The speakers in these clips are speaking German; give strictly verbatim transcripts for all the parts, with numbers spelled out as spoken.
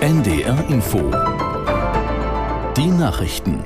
N D R Info. Die Nachrichten.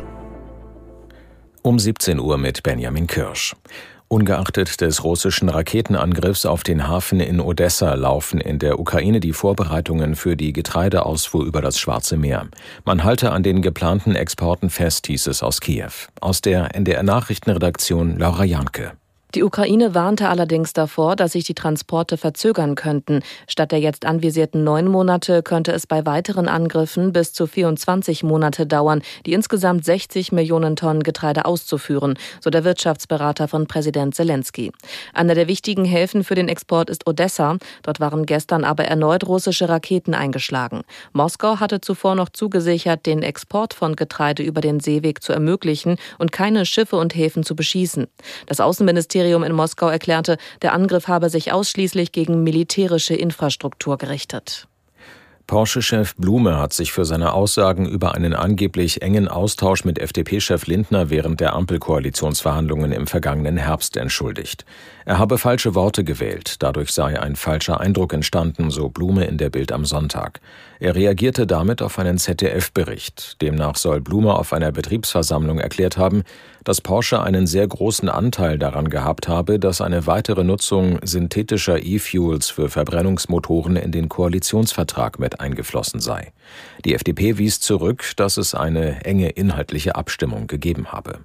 Um siebzehn Uhr mit Benjamin Kirsch. Ungeachtet des russischen Raketenangriffs auf den Hafen in Odessa laufen in der Ukraine die Vorbereitungen für die Getreideausfuhr über das Schwarze Meer. Man halte an den geplanten Exporten fest, hieß es aus Kiew. Aus der N D R-Nachrichtenredaktion Laura Janke. Die Ukraine warnte allerdings davor, dass sich die Transporte verzögern könnten. Statt der jetzt anvisierten neun Monate könnte es bei weiteren Angriffen bis zu vierundzwanzig Monate dauern, die insgesamt sechzig Millionen Tonnen Getreide auszuführen, so der Wirtschaftsberater von Präsident Selenskyj. Einer der wichtigen Häfen für den Export ist Odessa. Dort waren gestern aber erneut russische Raketen eingeschlagen. Moskau hatte zuvor noch zugesichert, den Export von Getreide über den Seeweg zu ermöglichen und keine Schiffe und Häfen zu beschießen. Das Außenministerium in Moskau erklärte, der Angriff habe sich ausschließlich gegen militärische Infrastruktur gerichtet. Porsche-Chef Blume hat sich für seine Aussagen über einen angeblich engen Austausch mit F D P-Chef Lindner während der Ampelkoalitionsverhandlungen im vergangenen Herbst entschuldigt. Er habe falsche Worte gewählt, dadurch sei ein falscher Eindruck entstanden, so Blume in der Bild am Sonntag. Er reagierte damit auf einen Z D F-Bericht. Demnach soll Blume auf einer Betriebsversammlung erklärt haben, dass Porsche einen sehr großen Anteil daran gehabt habe, dass eine weitere Nutzung synthetischer E-Fuels für Verbrennungsmotoren in den Koalitionsvertrag mit eingeflossen sei. Die F D P wies zurück, dass es eine enge inhaltliche Abstimmung gegeben habe.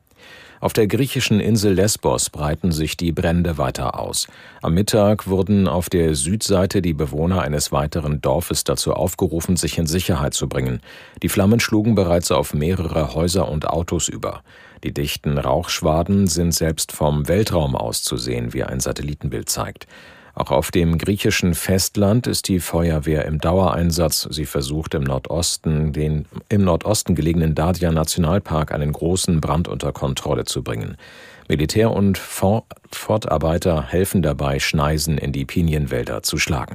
Auf der griechischen Insel Lesbos breiten sich die Brände weiter aus. Am Mittag wurden auf der Südseite die Bewohner eines weiteren Dorfes dazu aufgerufen, sich in Sicherheit zu bringen. Die Flammen schlugen bereits auf mehrere Häuser und Autos über. Die dichten Rauchschwaden sind selbst vom Weltraum aus zu sehen, wie ein Satellitenbild zeigt. Auch auf dem griechischen Festland ist die Feuerwehr im Dauereinsatz. Sie versucht im Nordosten, den im Nordosten gelegenen Dadia-Nationalpark einen großen Brand unter Kontrolle zu bringen. Militär und Fortarbeiter helfen dabei, Schneisen in die Pinienwälder zu schlagen.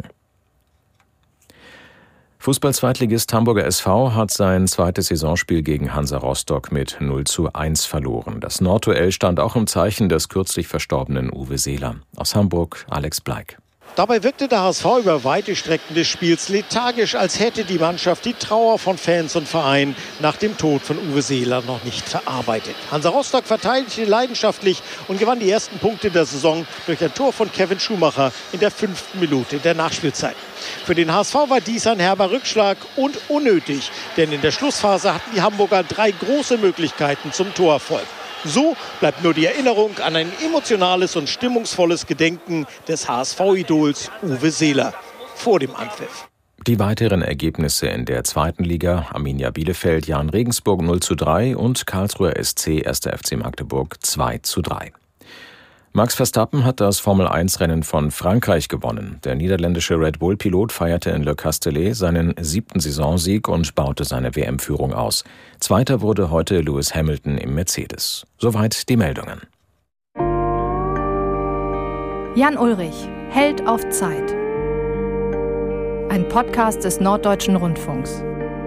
Fußball-Zweitligist Hamburger S V hat sein zweites Saisonspiel gegen Hansa Rostock mit null zu eins verloren. Das Nordduell stand auch im Zeichen des kürzlich verstorbenen Uwe Seeler. Aus Hamburg, Alex Bleik. Dabei wirkte der H S V über weite Strecken des Spiels lethargisch, als hätte die Mannschaft die Trauer von Fans und Verein nach dem Tod von Uwe Seeler noch nicht verarbeitet. Hansa Rostock verteidigte leidenschaftlich und gewann die ersten Punkte der Saison durch ein Tor von Kevin Schumacher in der fünften Minute der Nachspielzeit. Für den H S V war dies ein herber Rückschlag und unnötig, denn in der Schlussphase hatten die Hamburger drei große Möglichkeiten zum Torerfolg. So bleibt nur die Erinnerung an ein emotionales und stimmungsvolles Gedenken des H S V-Idols Uwe Seeler vor dem Anpfiff. Die weiteren Ergebnisse in der zweiten Liga: Arminia Bielefeld, Jahn Regensburg null zu drei und Karlsruher S C erster F C Magdeburg zwei zu drei. Max Verstappen hat das Formel eins Rennen von Frankreich gewonnen. Der niederländische Red Bull-Pilot feierte in Le Castellet seinen siebten Saisonsieg und baute seine W M-Führung aus. Zweiter wurde heute Lewis Hamilton im Mercedes. Soweit die Meldungen. Jan Ulrich, Held auf Zeit. Ein Podcast des Norddeutschen Rundfunks.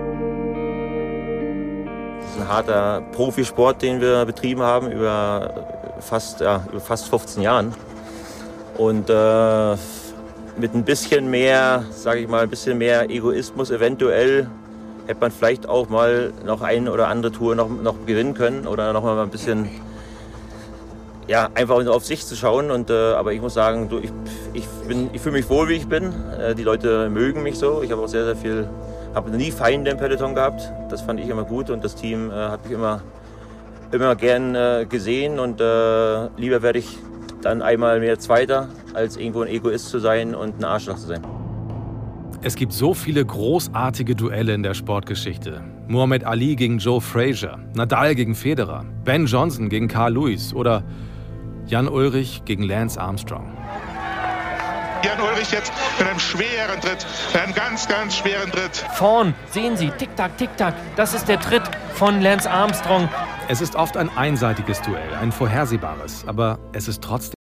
Das ist ein harter Profisport, den wir betrieben haben über fast, ja, über fast fünfzehn Jahren. Und äh, mit ein bisschen mehr, sage ich mal, ein bisschen mehr Egoismus eventuell hätte man vielleicht auch mal noch eine oder andere Tour noch, noch gewinnen können oder noch mal ein bisschen, ja, einfach auf sich zu schauen. Und, äh, aber ich muss sagen, du, ich, ich, bin, ich fühle mich wohl, wie ich bin. Äh, die Leute mögen mich so. Ich habe auch sehr, sehr viel, habe nie Feinde im Peloton gehabt. Das fand ich immer gut und das Team äh, hat mich immer immer gern äh, gesehen und äh, lieber werde ich dann einmal mehr Zweiter, als irgendwo ein Egoist zu sein und ein Arschloch zu sein. Es gibt so viele großartige Duelle in der Sportgeschichte. Muhammad Ali gegen Joe Frazier, Nadal gegen Federer, Ben Johnson gegen Carl Lewis oder Jan Ulrich gegen Lance Armstrong. Jan Ulrich jetzt mit einem schweren Tritt, einem ganz, ganz schweren Tritt. Vorn, sehen Sie, Tick-Tack, Tick-Tack, das ist der Tritt von Lance Armstrong. Es ist oft ein einseitiges Duell, ein vorhersehbares, aber es ist trotzdem